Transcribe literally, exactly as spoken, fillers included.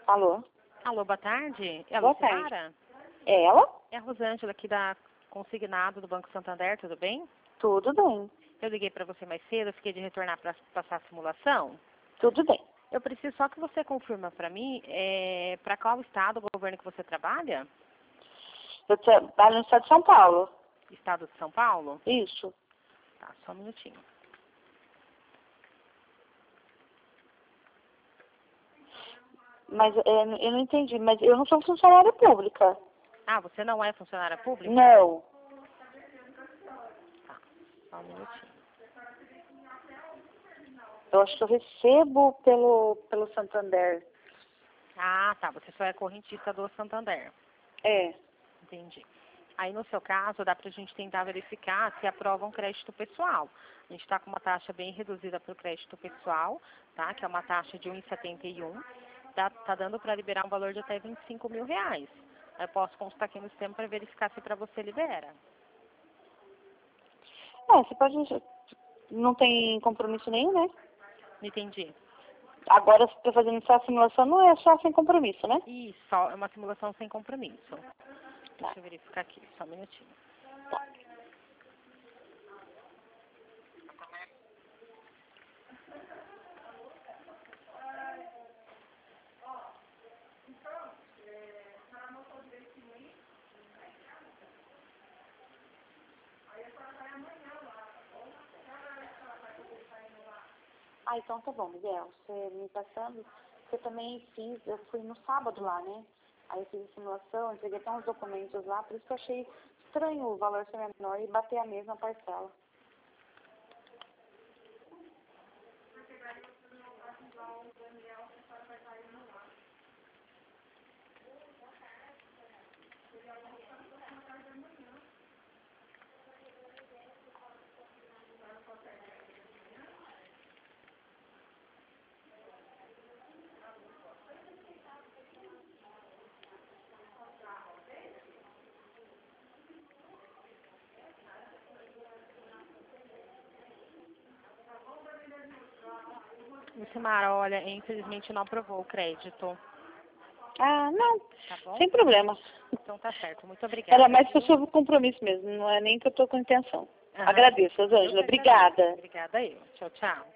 Alô? Alô, boa tarde. É a Boa Lucimara? tarde. É ela? É a Rosângela aqui da Consignado do Banco Santander, tudo bem? Tudo bem. Eu liguei para você mais cedo, eu fiquei de retornar para passar a simulação. Tudo bem. Eu preciso só que você confirma para mim é, para qual estado, governo que você trabalha? Eu trabalho no estado de São Paulo. Estado de São Paulo? Isso. Tá, só um minutinho. Mas é, eu não entendi, mas eu não sou funcionária pública. Ah, você não é funcionária pública? Não. Tá, só um minutinho. Eu acho que eu recebo pelo, pelo Santander. Ah, tá, você só é correntista do Santander. É. Entendi. Aí, no seu caso, dá para a gente tentar verificar se aprova um crédito pessoal. A gente está com uma taxa bem reduzida para o crédito pessoal, tá? Que é uma taxa de um vírgula setenta e um. Tá, tá dando para liberar um valor de até vinte e cinco mil reais. Eu posso consultar aqui no sistema para verificar se para você libera. É, você pode... Não tem compromisso nenhum, né? Não entendi. Agora, se está fazendo só a simulação, não é só sem compromisso, né? Isso, só é uma simulação sem compromisso. Tá. Deixa eu verificar aqui, só um minutinho. Tá. Ah, então tá bom, Miguel. Você me passando, eu também fiz, eu fui no sábado lá, né? Aí eu fiz a simulação, entreguei até uns documentos lá, por isso que eu achei estranho o valor ser menor e bater a mesma parcela. Lucimara, olha, infelizmente não aprovou o crédito. Ah, não, Tá bom? sem problema. Então tá certo. Muito obrigada. Era mais que eu viu? sou compromisso mesmo, não é nem que eu tô com intenção. Aham. Agradeço, Eu Rosângela. que agradeço. Obrigada. Obrigada eu. Tchau, tchau.